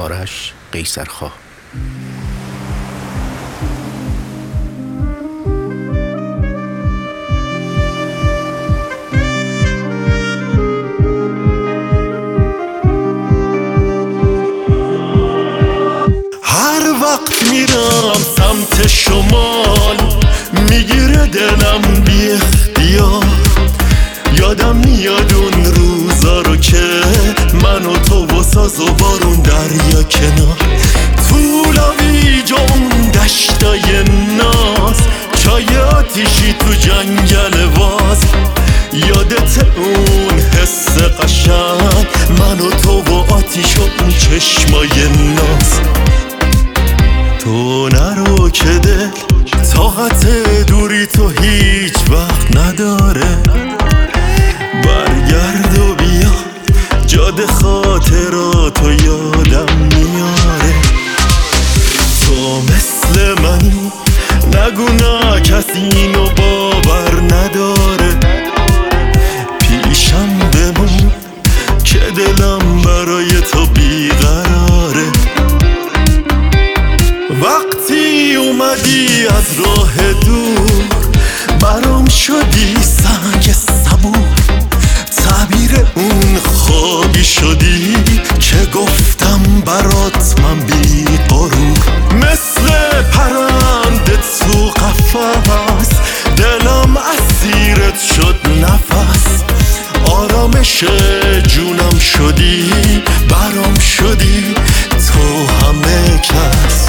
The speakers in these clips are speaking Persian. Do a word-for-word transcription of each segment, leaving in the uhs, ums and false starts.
آرش قیصرخواه. هر وقت میرم سمت شمال میگیره دلم بی اختیار، یادم میاد اون روزا رو که من و تو و ساز و بارون دریا کنار، طولانی اون دشتای ناز، چای آتیشی تو جنگل واز، یادت اون حس قشنگ من و تو و آتیش و اون چشمای ناز. تو نرو که دل طاقت دوری تو هیچ وقت نداره، برگرد و بیا جاده خاطراتو یادم میاره. تو مثل منی نگو نه کسی اینو باور نداره، پیشم بمون که دلم برای تو بیقراره. وقتی اومدی از راه دور برام شدی سنگ صبور، تعبیر اون خوابی شدی که گفتم برات من بی غرور، مثل پرنده تو قفس دلم اسیرت شد نفس، آرامش جونم شدی برام شدی تو همه کس.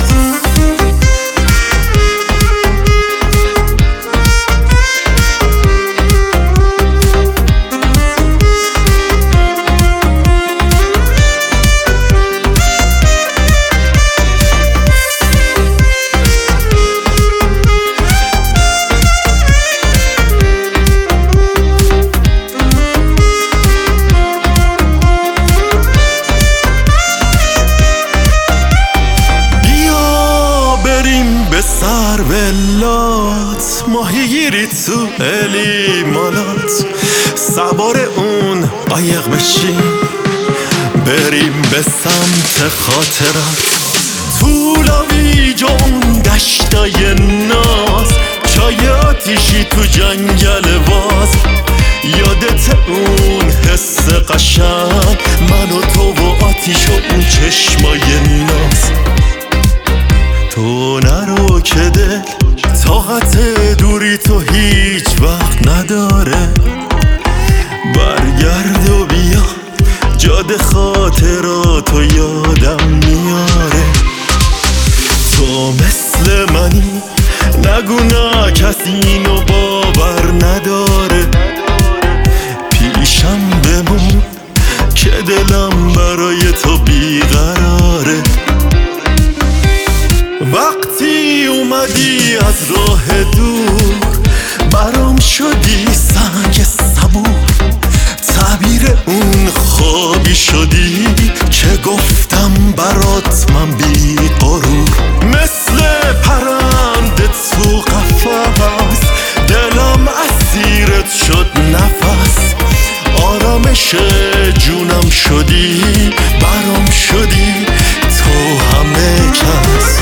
سرولات ماهیگیری تو الیمالات، سوار اون قایق بشیم بریم به سمت خاطرات، طولانی اون دشتای ناز، چای آتیشی تو جنگل واز، یادت اون حس قشنگ من و تو و آتیش و اون چشمای ناز. تو نرو که دل طاقت دوری تو هیچ وقت نداره، برگرد و بیا جاده خاطراتو یادم میاره. تو مثل منی نگو نه کسی اینو باور نداره، پیشم بمون که دلم برای تو بیقراره. وقتی اومدی از راه دور برام شدی سنگ صبور، تعبیر اون خوابی شدی که گفتم برات من بی غرور، مثل پرنده تو قفس دلم اسیرت شد نفس، آرامش جونم شدی برام شدی تو همه کس.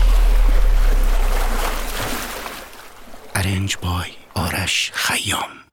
ارنج بای آرش خیام.